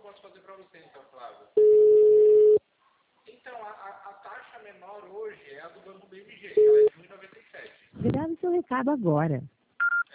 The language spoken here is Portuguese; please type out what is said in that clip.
posso fazer para você, então, Flávio? Então, a taxa menor hoje é a do Banco BMG, ela é de 1,97. Grave seu recado agora.